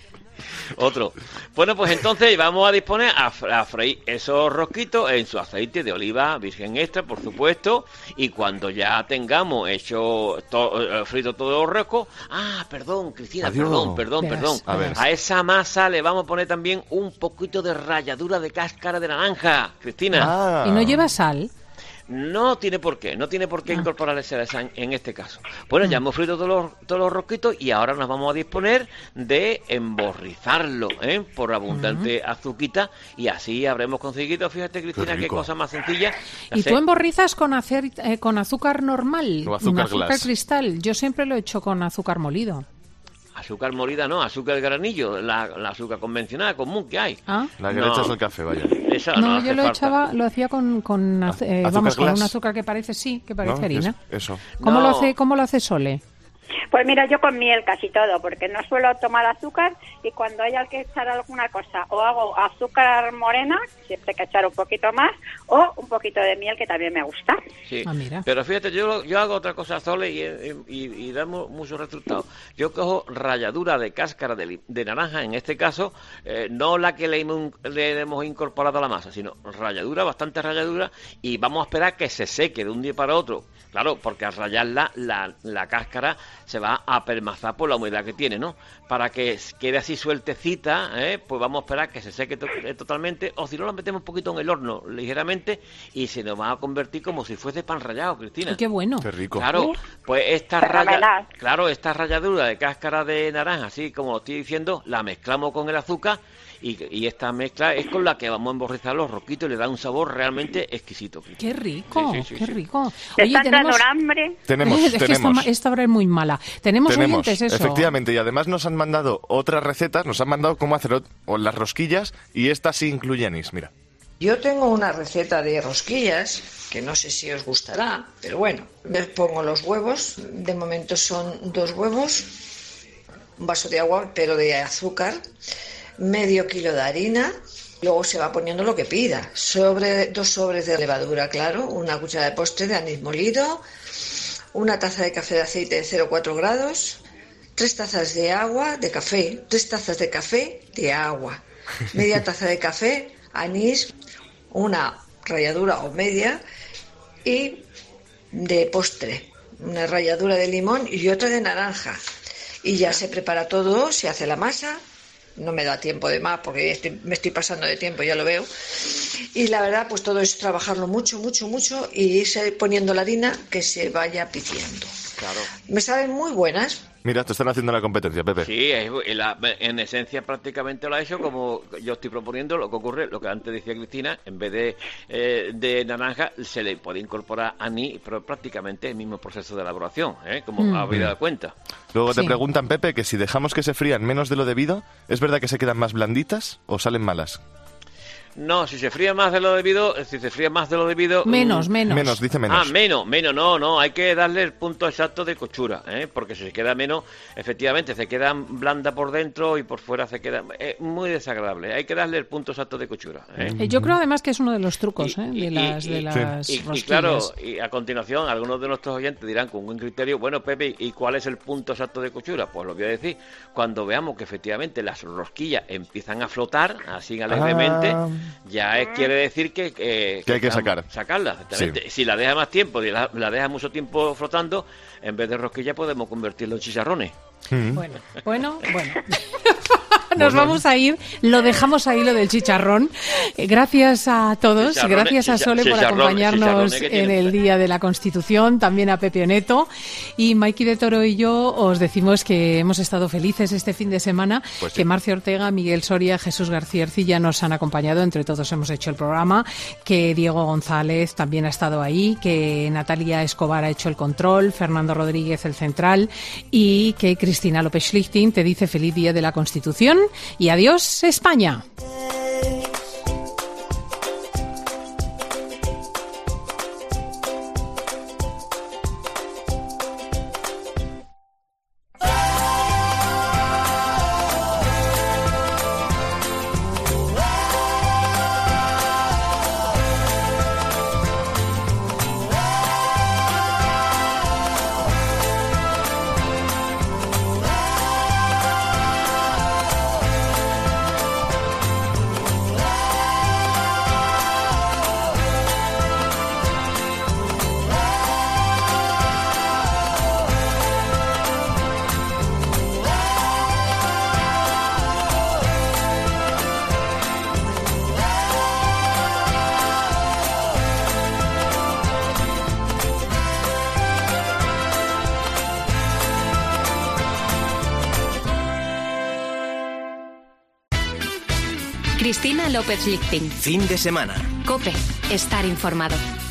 Otro. Bueno, pues entonces vamos a disponer a freír esos rosquitos en su aceite de oliva virgen extra, por supuesto, y cuando ya tengamos hecho frito todo el rosco... perdón, Cristina, Adiós. perdón. A ver. A esa masa le vamos a poner también un poquito de ralladura de cáscara de naranja, Cristina. ¿Y no lleva sal? No tiene por qué incorporarse la sal en este caso. Bueno, ya hemos frito todos los rosquitos y ahora nos vamos a disponer de emborrizarlo, por abundante azuquita, y así habremos conseguido, fíjate, Cristina, qué cosa más sencilla. ¿Y tú emborrizas con azúcar normal? O azúcar glass. Cristal. Yo siempre lo he hecho con azúcar molido. Azúcar molida no, azúcar granillo, la azúcar convencional, común que hay. La que le echas al café, vaya. Esa no yo lo hacía con un azúcar que parece harina. Eso. ¿Cómo lo hace Sole? Pues mira, yo con miel casi todo, porque no suelo tomar azúcar, y cuando haya que echar alguna cosa, o hago azúcar morena, siempre hay que echar un poquito más, o un poquito de miel, que también me gusta. Sí, pero fíjate, yo hago otra cosa, Sole, y da muchos resultados. Yo cojo ralladura de cáscara de naranja, en este caso, no la que le hemos incorporado a la masa, sino bastante ralladura, y vamos a esperar que se seque de un día para otro. Claro, porque al rallarla, la cáscara se va a permazar por la humedad que tiene, ¿no? Para que quede así sueltecita, pues vamos a esperar que se seque totalmente, o si no, la metemos un poquito en el horno, ligeramente, y se nos va a convertir como si fuese pan rallado, Cristina. ¡Qué bueno! ¡Qué rico! Claro, pues esta ralladura de cáscara de naranja, así como lo estoy diciendo, la mezclamos con el azúcar, y esta mezcla es con la que vamos a emborrizar los rosquitos y le da un sabor realmente exquisito. ¡Qué rico! ¡Qué rico! Oye, tenemos hambre. Tenemos. Esta hora es muy mala. Tenemos oyentes, eso. Efectivamente, y además nos han mandado otras recetas, nos han mandado cómo hacer las rosquillas, y esta sí incluye anís, mira. Yo tengo una receta de rosquillas, que no sé si os gustará, pero bueno, les pongo los huevos, de momento son 2 huevos, un vaso de agua, pero de azúcar, medio kilo de harina, luego se va poniendo lo que pida, 2 sobres de levadura, claro, una cucharada de postre de anís molido, una taza de café de aceite de 0,4 grados, 3 tazas de agua, de café, 3 tazas de café de agua, media taza de café, anís, una ralladura o media, y de postre, una ralladura de limón y otra de naranja. Y ya se prepara todo, se hace la masa. No me da tiempo de más porque me estoy pasando de tiempo, ya lo veo. Y la verdad, pues todo es trabajarlo mucho y irse poniendo la harina que se vaya piciendo. Claro. Me saben muy buenas. Mira, te están haciendo la competencia, Pepe. Sí, en esencia prácticamente lo ha hecho como yo estoy proponiendo. Lo que ocurre, lo que antes decía Cristina, en vez de naranja se le puede incorporar anís, pero prácticamente el mismo proceso de elaboración, como habéis dado cuenta. Luego te preguntan, Pepe, que si dejamos que se frían menos de lo debido, ¿es verdad que se quedan más blanditas o salen malas? No, si se fría más de lo debido, menos. Dice menos. Menos, no, hay que darle el punto exacto de cochura, porque si se queda menos, efectivamente, se queda blanda por dentro y por fuera se queda muy desagradable. Hay que darle el punto exacto de cochura. Yo creo además que es uno de los trucos de las rosquillas. Y claro, y a continuación, algunos de nuestros oyentes dirán con buen criterio, bueno, Pepe, ¿y cuál es el punto exacto de cochura? Pues lo voy a decir, cuando veamos que efectivamente las rosquillas empiezan a flotar, así alegremente, ya quiere decir que hay que sacarla, exactamente. Sí. Si la deja más tiempo, la deja mucho tiempo flotando, en vez de rosquilla podemos convertirlo en chicharrones. Bueno. Nos vamos a ir, lo dejamos ahí, lo del chicharrón. Gracias a todos, gracias a Sole por acompañarnos en el Día de la Constitución, también a Pepe Neto. Y Maiki de Toro y yo os decimos que hemos estado felices este fin de semana, que Marcia Ortega, Miguel Soria, Jesús García Ercilla nos han acompañado, entre todos hemos hecho el programa, que Diego González también ha estado ahí, que Natalia Escobar ha hecho el control, Fernando Rodríguez el central, y que Cristina López Schlichting te dice feliz Día de la Constitución. Y adiós, España. Cristina López Lichting. Fin de semana. COPE. Estar informado.